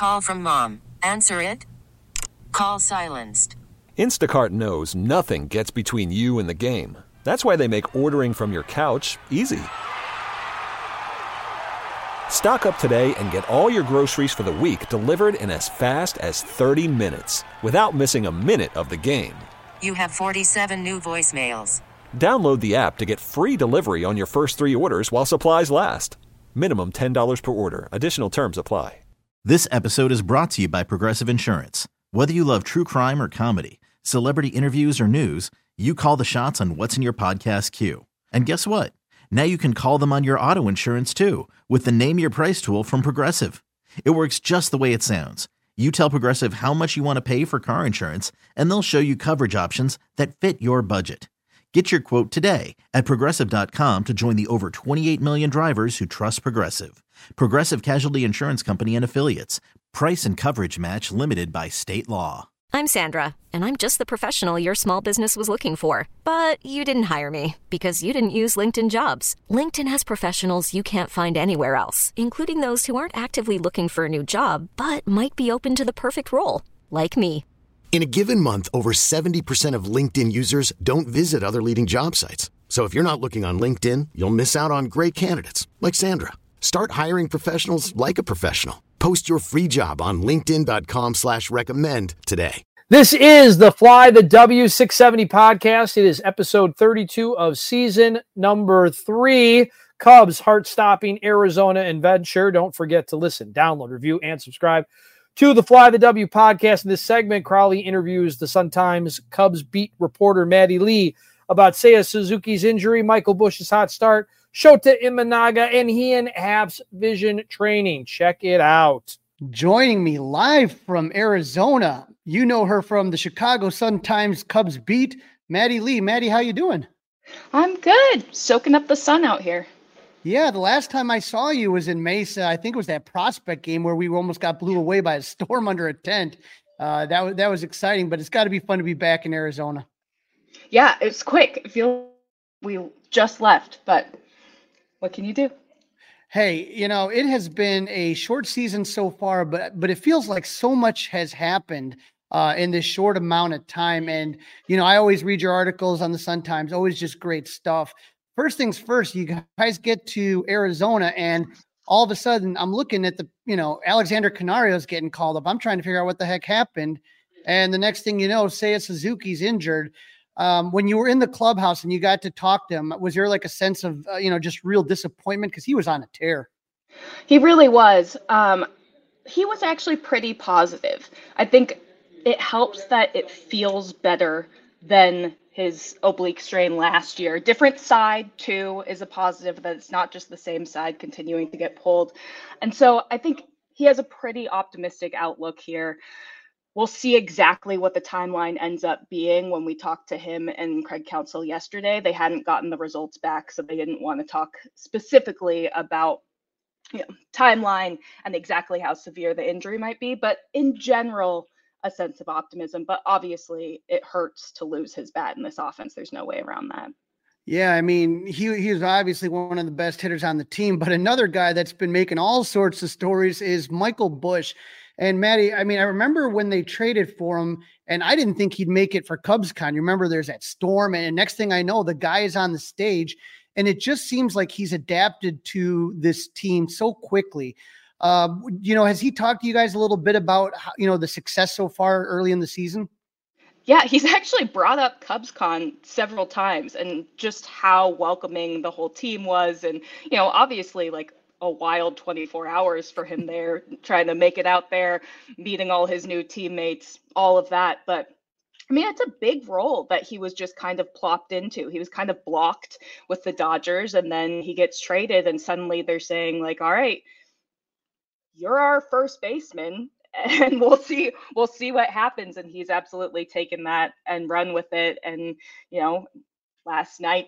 Call from mom. Answer it. Call silenced. Instacart knows nothing gets between you and the game. That's why they make ordering from your couch easy. Stock up today and get all your groceries for the week delivered in as fast as 30 minutes without missing a minute of the game. You have 47 new voicemails. Download the app to get free delivery on your first 3 orders while supplies last. Minimum $10 per order. Additional terms apply. This episode is brought to you by Progressive Insurance. Whether you love true crime or comedy, celebrity interviews or news, you call the shots on what's in your podcast queue. And guess what? Now you can call them on your auto insurance too with the Name Your Price tool from Progressive. It works just the way it sounds. You tell Progressive how much you want to pay for car insurance, and they'll show you coverage options that fit your budget. Get your quote today at Progressive.com to join the over 28 million drivers who trust Progressive. Progressive Casualty Insurance Company and Affiliates. Price and coverage match limited by state law. I'm Sandra, and I'm just the professional your small business was looking for. But you didn't hire me because you didn't use LinkedIn Jobs. LinkedIn has professionals you can't find anywhere else, including those who aren't actively looking for a new job, but might be open to the perfect role, like me. In a given month, over 70% of LinkedIn users don't visit other leading job sites. So if you're not looking on LinkedIn, you'll miss out on great candidates like Sandra. Start hiring professionals like a professional. Post your free job on linkedin.com/recommend today. This is the Fly the W670 podcast. It is episode 32 of season number 3. Cubs heart-stopping Arizona adventure. Don't forget to listen, download, review, and subscribe to the Fly the W podcast. In this segment, Crowley interviews the Sun-Times Cubs beat reporter Maddie Lee about Seiya Suzuki's injury, Michael Busch's hot start, Shota Imanaga, and Ian Happ's vision training. Check it out. Joining me live from Arizona, you know her from the Chicago Sun-Times Cubs beat, Maddie Lee. Maddie, how you doing? I'm good. Soaking up the sun out here. Yeah, the last time I saw you was in Mesa. I think it was that prospect game where we almost got blew away by a storm under a tent. That was exciting, but it's got to be fun to be back in Arizona. Yeah, it's quick. I feel we just left, but what can you do? Hey, it has been a short season so far, but it feels like so much has happened in this short amount of time. And, I always read your articles on the Sun-Times, always just great stuff. First things first, you guys get to Arizona and all of a sudden I'm looking at Alexander Canario's getting called up. I'm trying to figure out what the heck happened. And the next thing you know, Seiya Suzuki's injured. When you were in the clubhouse and you got to talk to him, was there like a sense of, just real disappointment? Because he was on a tear. He really was. He was actually pretty positive. I think it helps that it feels better than his oblique strain last year. Different side, too, is a positive, that it's not just the same side continuing to get pulled. And so I think he has a pretty optimistic outlook here. We'll see exactly what the timeline ends up being. When we talked to him and Craig Counsell yesterday, they hadn't gotten the results back, so they didn't want to talk specifically about timeline and exactly how severe the injury might be. But in general, a sense of optimism. But obviously, it hurts to lose his bat in this offense. There's no way around that. Yeah, I mean, he was obviously one of the best hitters on the team. But another guy that's been making all sorts of stories is Michael Busch. And Maddie, I mean, I remember when they traded for him, and I didn't think he'd make it for CubsCon. You remember there's that storm, and next thing I know, the guy is on the stage, and it just seems like he's adapted to this team so quickly. Has he talked to you guys a little bit about how, the success so far early in the season? Yeah, he's actually brought up CubsCon several times and just how welcoming the whole team was. And, obviously like a wild 24 hours for him there, trying to make it out there, meeting all his new teammates, all of that. But I mean, it's a big role that he was just kind of plopped into. He was kind of blocked with the Dodgers, and then he gets traded and suddenly they're saying like, all right, you're our first baseman and we'll see what happens. And he's absolutely taken that and run with it. And, last night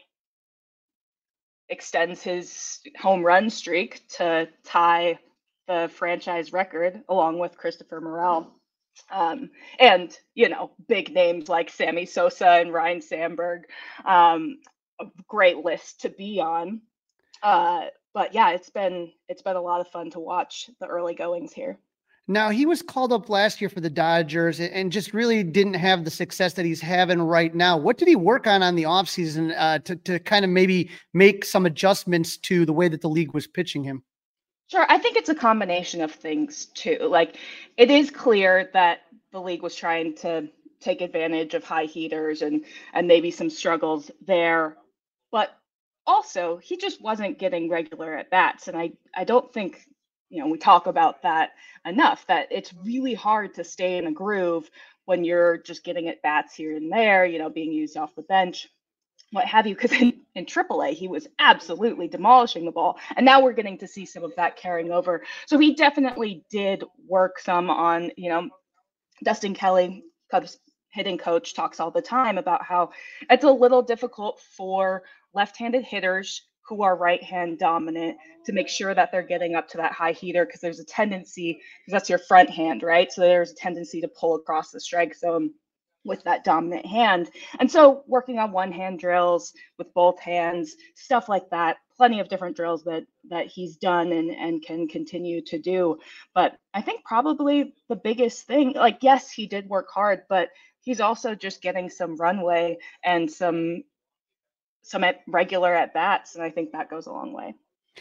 extends his home run streak to tie the franchise record along with Christopher Morel. And, big names like Sammy Sosa and Ryan Sandberg, a great list to be on. But yeah, it's been a lot of fun to watch the early goings here. Now, he was called up last year for the Dodgers and just really didn't have the success that he's having right now. What did he work on the offseason to kind of maybe make some adjustments to the way that the league was pitching him? Sure, I think it's a combination of things too. Like, it is clear that the league was trying to take advantage of high heaters and maybe some struggles there, but also he just wasn't getting regular at bats, and I don't think we talk about that enough. That it's really hard to stay in a groove when you're just getting at bats here and there, being used off the bench, what have you, because in AAA, he was absolutely demolishing the ball. And now we're getting to see some of that carrying over. So he definitely did work some on, Dustin Kelly, Cubs hitting coach, talks all the time about how it's a little difficult for left-handed hitters who are right-hand dominant to make sure that they're getting up to that high heater, because there's a tendency, because that's your front hand, right? So there's a tendency to pull across the strike zone with that dominant hand. And so working on one hand drills with both hands, stuff like that, plenty of different drills that he's done and can continue to do. But I think probably the biggest thing, like, yes, he did work hard, but he's also just getting some runway and some regular at bats. And I think that goes a long way.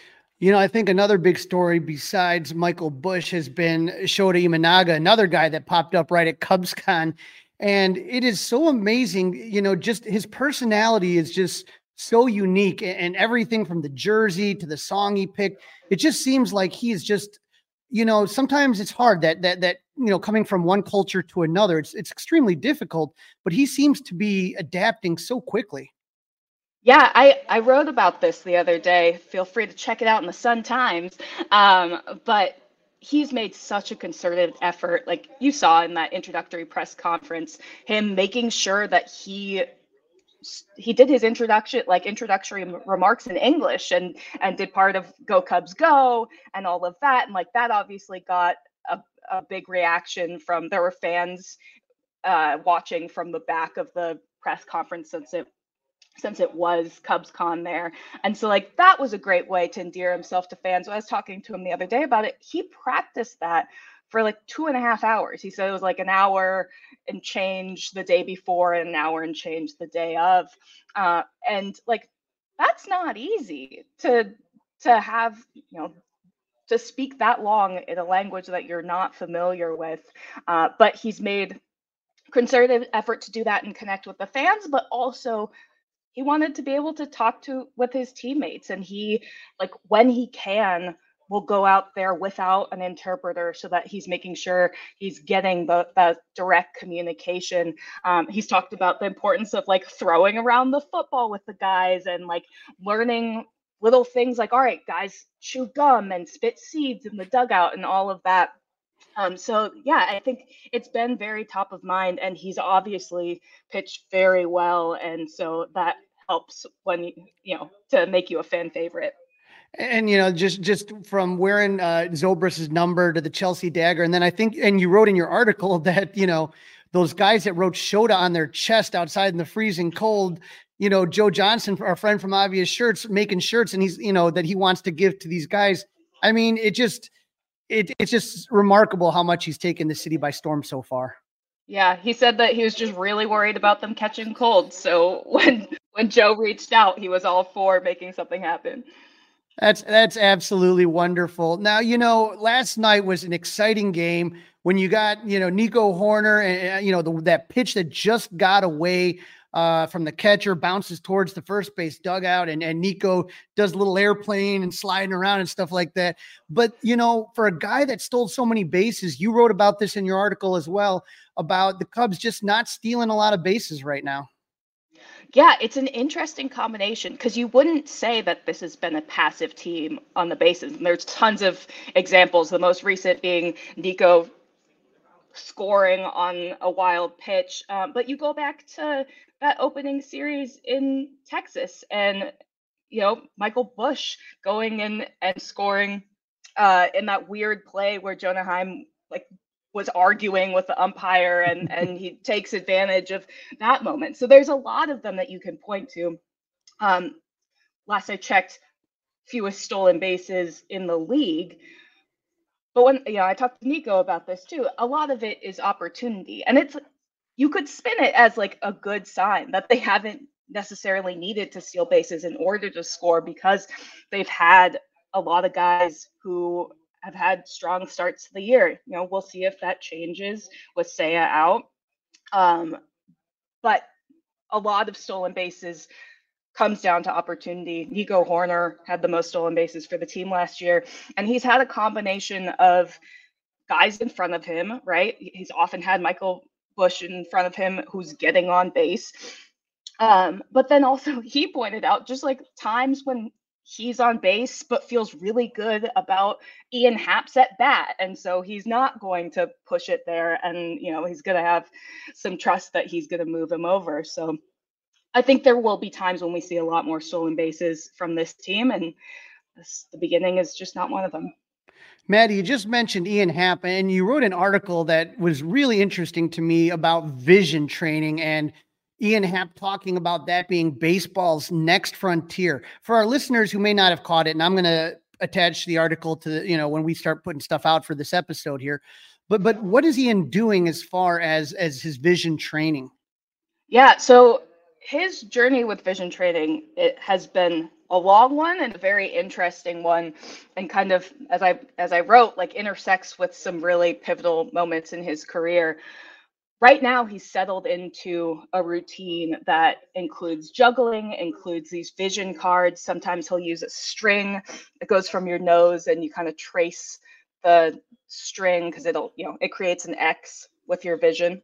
I think another big story besides Michael Busch has been Shota Imanaga, another guy that popped up right at CubsCon. And it is so amazing, just his personality is just so unique, and everything from the jersey to the song he picked, it just seems like he is just, sometimes it's hard that coming from one culture to another, it's extremely difficult, but he seems to be adapting so quickly. Yeah, I wrote about this the other day. Feel free to check it out in the Sun Times. But he's made such a concerted effort, like you saw in that introductory press conference, him making sure that he did his introductory remarks in English and did part of Go Cubs Go and all of that. And like that obviously got a big reaction there were fans watching from the back of the press conference since it was CubsCon there. And so like that was a great way to endear himself to fans. I was talking to him the other day about it. He practiced that for like 2.5 hours. He said it was like an hour and change the day before and an hour and change the day of. And like, that's not easy to have, to speak that long in a language that you're not familiar with. But he's made concerted effort to do that and connect with the fans, but also he wanted to be able to talk with his teammates, and he, like, when he can, will go out there without an interpreter so that he's making sure he's getting the direct communication. He's talked about the importance of like throwing around the football with the guys and like learning little things like, all right, guys, chew gum and spit seeds in the dugout and all of that. So yeah, I think it's been very top of mind, and he's obviously pitched very well, and so that helps when to make you a fan favorite. And just from wearing Zobrist's number to the Chelsea dagger, and then I think, and you wrote in your article that those guys that wrote Shota on their chest outside in the freezing cold. Joe Johnson, our friend from Obvious Shirts, making shirts, and he's that he wants to give to these guys. I mean, it's just remarkable how much he's taken the city by storm so far. Yeah, he said that he was just really worried about them catching cold. So when Joe reached out, he was all for making something happen. That's absolutely wonderful. Now, last night was an exciting game when you got, Nico Hoerner and, that pitch that just got away from the catcher, bounces towards the first base dugout, and Nico does a little airplane and sliding around and stuff like that. But, for a guy that stole so many bases, you wrote about this in your article as well, about the Cubs just not stealing a lot of bases right now. Yeah, it's an interesting combination because you wouldn't say that this has been a passive team on the bases. And there's tons of examples, the most recent being Nico scoring on a wild pitch. But you go back to that opening series in Texas and, Michael Busch going in and scoring in that weird play where Jonah Heim was arguing with the umpire and he takes advantage of that moment. So there's a lot of them that you can point to. Last I checked, fewest stolen bases in the league. But when, I talked to Nico about this too, a lot of it is opportunity. And you could spin it as like a good sign that they haven't necessarily needed to steal bases in order to score, because they've had a lot of guys who have had strong starts to the year. We'll see if that changes with Seiya out. But a lot of stolen bases comes down to opportunity. Nico Hoerner had the most stolen bases for the team last year, and he's had a combination of guys in front of him, right? He's often had Michael Busch in front of him who's getting on base. But then also he pointed out just like times when he's on base but feels really good about Ian Happ's at bat, and so he's not going to push it there, and he's going to have some trust that he's going to move him over. So I think there will be times when we see a lot more stolen bases from this team, and the beginning is just not one of them. Maddie, you just mentioned Ian Happ, and you wrote an article that was really interesting to me about vision training, and Ian Happ talking about that being baseball's next frontier. For our listeners who may not have caught it, and I'm going to attach the article to, when we start putting stuff out for this episode here, but what is Ian doing as far as his vision training? Yeah, so his journey with vision training, it has been a long one and a very interesting one, and kind of, as I wrote, like intersects with some really pivotal moments in his career. Right now, he's settled into a routine that includes juggling, includes these vision cards. Sometimes he'll use a string that goes from your nose, and you kind of trace the string because it creates an X with your vision.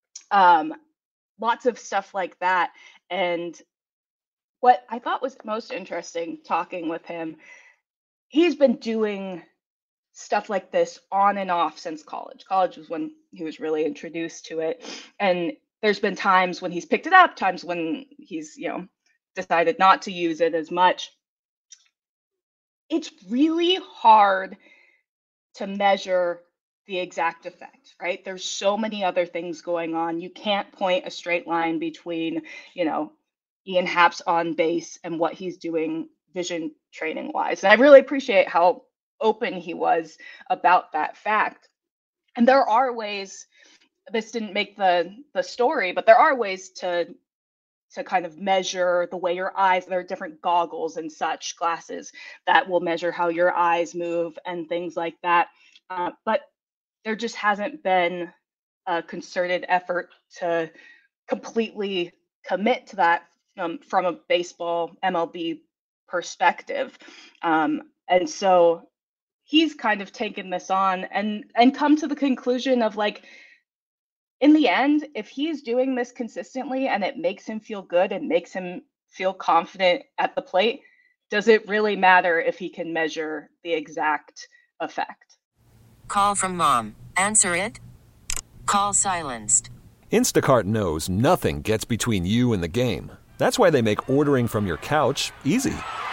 Lots of stuff like that. And what I thought was most interesting talking with him, he's been doing stuff like this on and off since college. College was when he was really introduced to it. And there's been times when he's picked it up, times when he's, decided not to use it as much. It's really hard to measure the exact effect, right? There's so many other things going on. You can't point a straight line between, Ian Happ's on base and what he's doing vision training wise. And I really appreciate how open he was about that fact. And there are ways, this didn't make the story, but there are ways to kind of measure the way your eyes, there are different goggles and such, glasses that will measure how your eyes move and things like that. But there just hasn't been a concerted effort to completely commit to that from a baseball MLB perspective. And so he's kind of taken this on and come to the conclusion of like, in the end, if he's doing this consistently and it makes him feel good and makes him feel confident at the plate, does it really matter if he can measure the exact effect? Call from mom. Answer it. Call silenced. Instacart knows nothing gets between you and the game. That's why they make ordering from your couch easy.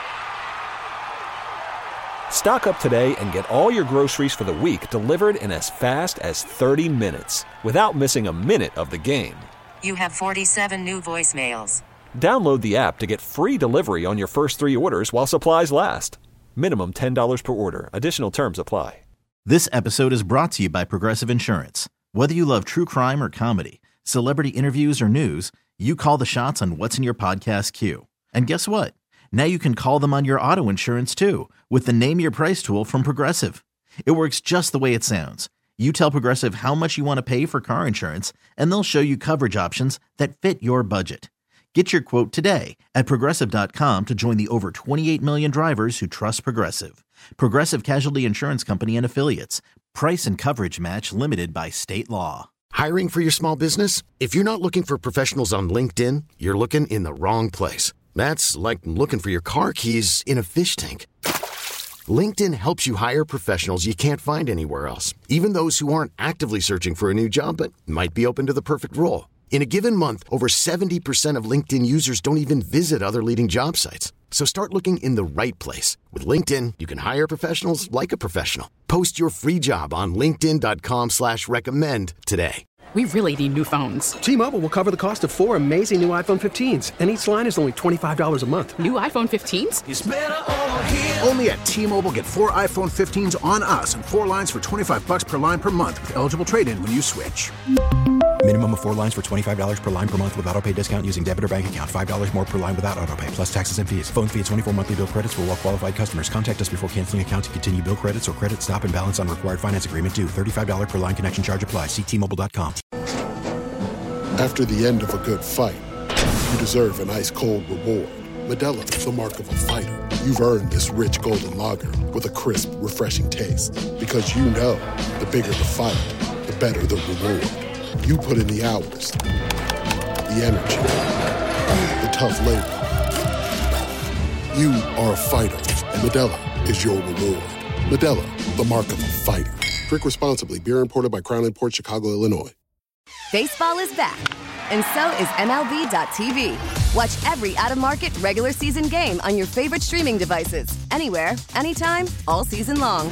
Stock up today and get all your groceries for the week delivered in as fast as 30 minutes without missing a minute of the game. You have 47 new voicemails. Download the app to get free delivery on your first 3 orders while supplies last. Minimum $10 per order. Additional terms apply. This episode is brought to you by Progressive Insurance. Whether you love true crime or comedy, celebrity interviews or news, you call the shots on what's in your podcast queue. And guess what? Now you can call them on your auto insurance too with the Name Your Price tool from Progressive. It works just the way it sounds. You tell Progressive how much you want to pay for car insurance, and they'll show you coverage options that fit your budget. Get your quote today at Progressive.com to join the over 28 million drivers who trust Progressive. Progressive Casualty Insurance Company and Affiliates. Price and coverage match limited by state law. Hiring for your small business? If you're not looking for professionals on LinkedIn, you're looking in the wrong place. That's like looking for your car keys in a fish tank. LinkedIn helps you hire professionals you can't find anywhere else, even those who aren't actively searching for a new job but might be open to the perfect role. In a given month, over 70% of LinkedIn users don't even visit other leading job sites. So start looking in the right place. With LinkedIn, you can hire professionals like a professional. Post your free job on linkedin.com/recommend today. We really need new phones. T-Mobile will cover the cost of 4 amazing new iPhone 15s, and each line is only $25 a month. New iPhone 15s? It's better over here. Only at T-Mobile, get 4 iPhone 15s on us and 4 lines for $25 per line per month with eligible trade-in when you switch. Minimum of 4 lines for $25 per line per month with autopay discount using debit or bank account. $5 more per line without autopay, plus taxes and fees. Phone fee at 24 monthly bill credits for well-qualified customers. Contact us before canceling account to continue bill credits or credit stop and balance on required finance agreement due. $35 per line connection charge applies. See T-Mobile.com. After the end of a good fight, you deserve an ice-cold reward. Modelo is the mark of a fighter. You've earned this rich golden lager with a crisp, refreshing taste. Because you know, the bigger the fight, the better the reward. You put in the hours, the energy, the tough labor. You are a fighter, and Modelo is your reward. Modelo, the mark of a fighter. Drink responsibly. Beer imported by Crown Imports, Chicago, Illinois. Baseball is back, and so is MLB.tv. Watch every out-of-market regular season game on your favorite streaming devices, anywhere, anytime, all season long.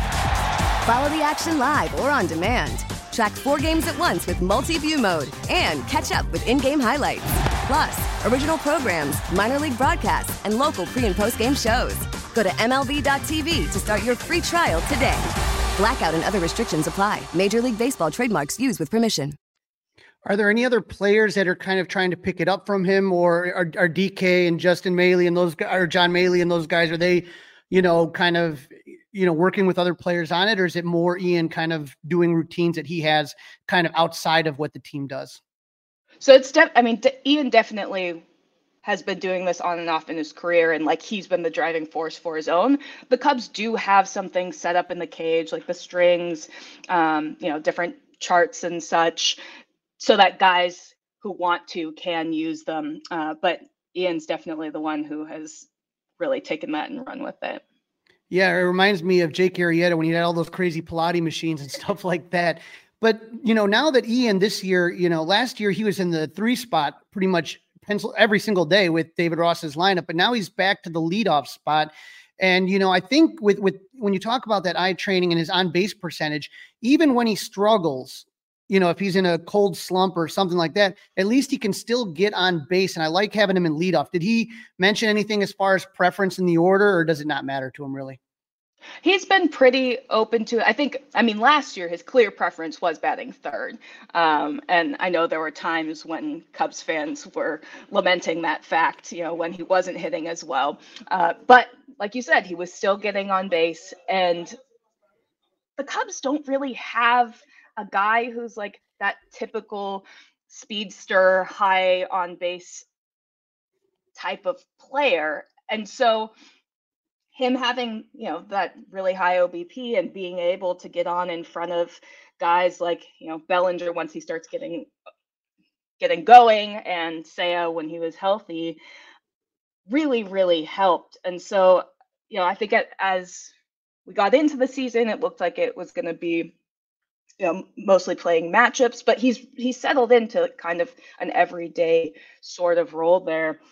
Follow the action live or on demand. Track 4 games at once with multi-view mode and catch up with in-game highlights. Plus, original programs, minor league broadcasts, and local pre- and post-game shows. Go to MLB.tv to start your free trial today. Blackout and other restrictions apply. Major League Baseball trademarks used with permission. Are there any other players that are kind of trying to pick it up from him, or are DK and Justin Mailey and those guys, or John Mailey and those guys, are they, kind of, working with other players on it, or is it more Ian kind of doing routines that he has kind of outside of what the team does? So it's Ian definitely has been doing this on and off in his career, and he's been the driving force for his own. The Cubs do have something set up in the cage, like the strings, different charts and such, so that guys who want to can use them. But Ian's definitely the one who has really taken that and run with it. Yeah, it reminds me of Jake Arrieta when he had all those crazy Pilates machines and stuff like that. But, now that Ian this year, last year he was in the 3 spot pretty much every single day with David Ross's lineup, but now he's back to the leadoff spot. And, I think with when you talk about that eye training and his on base percentage, even when he struggles, if he's in a cold slump or something like that, at least he can still get on base. And I like having him in leadoff. Did he mention anything as far as preference in the order, or does it not matter to him really? He's been pretty open to it. Last year his clear preference was batting third. And I know there were times when Cubs fans were lamenting that fact, when he wasn't hitting as well. But like you said, he was still getting on base, and the Cubs don't really have a guy who's like that typical speedster, high on base type of player. And so him having, that really high OBP and being able to get on in front of guys like, Bellinger once he starts getting going, and Seiya when he was healthy, really, really helped. And so, I think as we got into the season, it looked like it was going to be, mostly playing matchups, but he's settled into kind of an everyday sort of role there.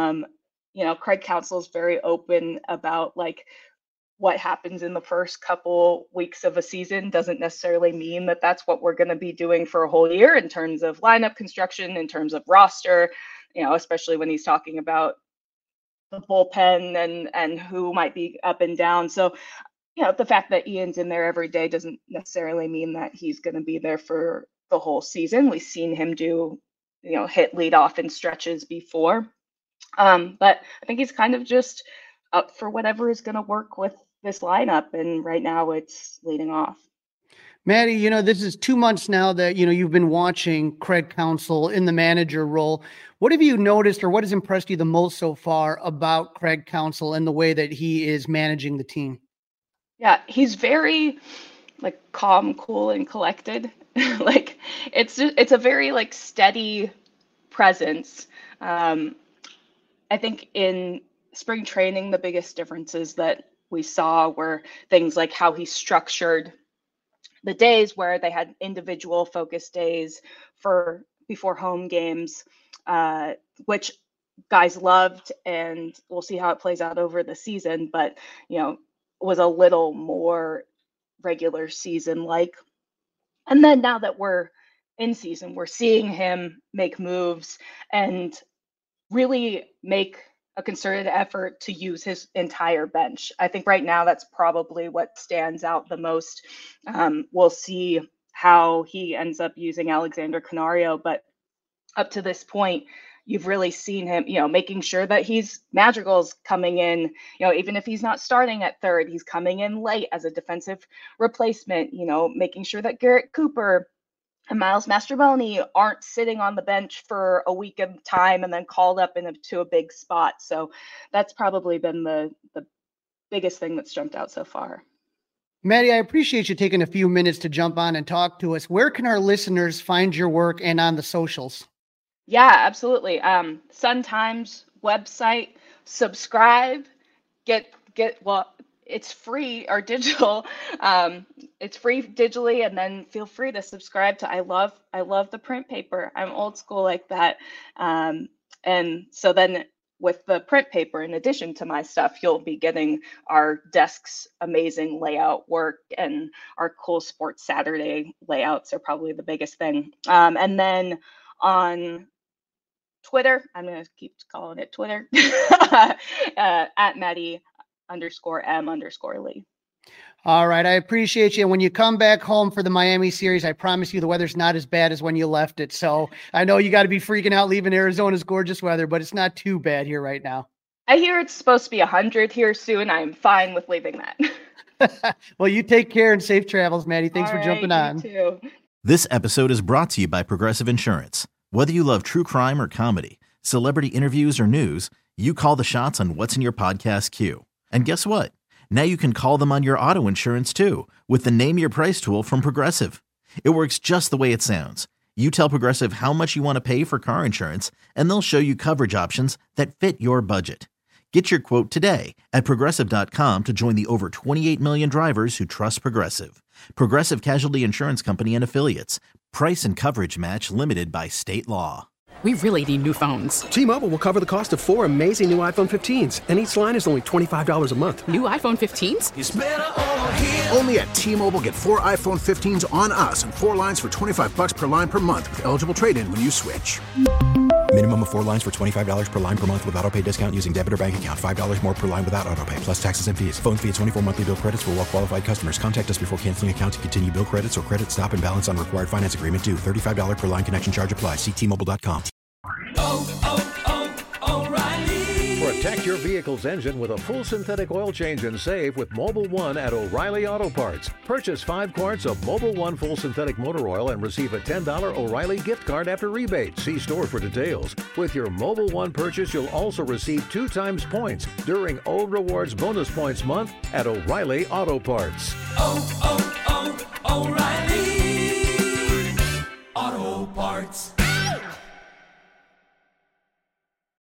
Craig Counsell's very open about what happens in the first couple weeks of a season doesn't necessarily mean that that's what we're going to be doing for a whole year in terms of lineup construction, in terms of roster, especially when he's talking about the bullpen and who might be up and down. So, the fact that Ian's in there every day doesn't necessarily mean that he's going to be there for the whole season. We've seen him do, hit lead off in stretches before. But I think he's kind of just up for whatever is going to work with this lineup. And right now it's leading off. Maddie, this is 2 months now that, you've been watching Craig Counsell in the manager role. What have you noticed, or what has impressed you the most so far about Craig Counsell and the way that he is managing the team? Yeah, he's very calm, cool, and collected. It's a very steady presence. I think in spring training, the biggest differences that we saw were things like how he structured the days, where they had individual focus days before home games, which guys loved, and we'll see how it plays out over the season, but was a little more regular season like. And then now that we're in season. We're seeing him make moves and really make a concerted effort to use his entire bench. I think right now that's probably what stands out the most. We'll see how he ends up using Alexander Canario, but up to this point, you've really seen him, making sure that Madrigal's coming in, even if he's not starting at third, he's coming in late as a defensive replacement, making sure that Garrett Cooper and Miles Mastrobuoni aren't sitting on the bench for a week of time and then called up into a big spot. So that's probably been the biggest thing that's jumped out so far. Maddie, I appreciate you taking a few minutes to jump on and talk to us. Where can our listeners find your work and on the socials? Yeah, absolutely. Sun Times website, subscribe, it's free or digital. It's free digitally, and then feel free to subscribe to. I love the print paper. I'm old school like that. And so then with the print paper, in addition to my stuff, you'll be getting our desk's amazing layout work, and our cool Sports Saturday layouts are probably the biggest thing. And then on Twitter, I'm going to keep calling it Twitter, at Maddie_M_Lee. All right. I appreciate you. When you come back home for the Miami series, I promise you the weather's not as bad as when you left it. So I know you got to be freaking out leaving Arizona's gorgeous weather, but it's not too bad here right now. I hear it's supposed to be 100 here soon. I'm fine with leaving that. Well, you take care and safe travels, Maddie. Thanks for jumping on. You too. This episode is brought to you by Progressive Insurance. Whether you love true crime or comedy, celebrity interviews or news, you call the shots on what's in your podcast queue. And guess what? Now you can call them on your auto insurance too with the Name Your Price tool from Progressive. It works just the way it sounds. You tell Progressive how much you want to pay for car insurance, and they'll show you coverage options that fit your budget. Get your quote today at Progressive.com to join the over 28 million drivers who trust Progressive. Progressive Casualty Insurance Company and Affiliates. Price and coverage match limited by state law. We really need new phones. T-Mobile will cover the cost of 4 amazing new iPhone 15s, and each line is only $25 a month. New iPhone 15s? It's better over here. Only at T-Mobile, get 4 iPhone 15s on us and 4 lines for $25 per line per month with eligible trade-in when you switch. Minimum of 4 lines for $25 per line per month with autopay discount using debit or bank account. $5 more per line without autopay, plus taxes and fees. Phone fee at 24 monthly bill credits for well-qualified customers. Contact us before canceling account to continue bill credits or credit stop and balance on required finance agreement due. $35 per line connection charge applies. See T-Mobile.com. O'Reilly. Protect your vehicle's engine with a full synthetic oil change and save with Mobil 1 at O'Reilly Auto Parts. Purchase 5 quarts of Mobil 1 full synthetic motor oil and receive a $10 O'Reilly gift card after rebate. See store for details. With your Mobil 1 purchase, you'll also receive 2 times points during Old Rewards Bonus Points Month at O'Reilly Auto Parts. O'Reilly Auto Parts.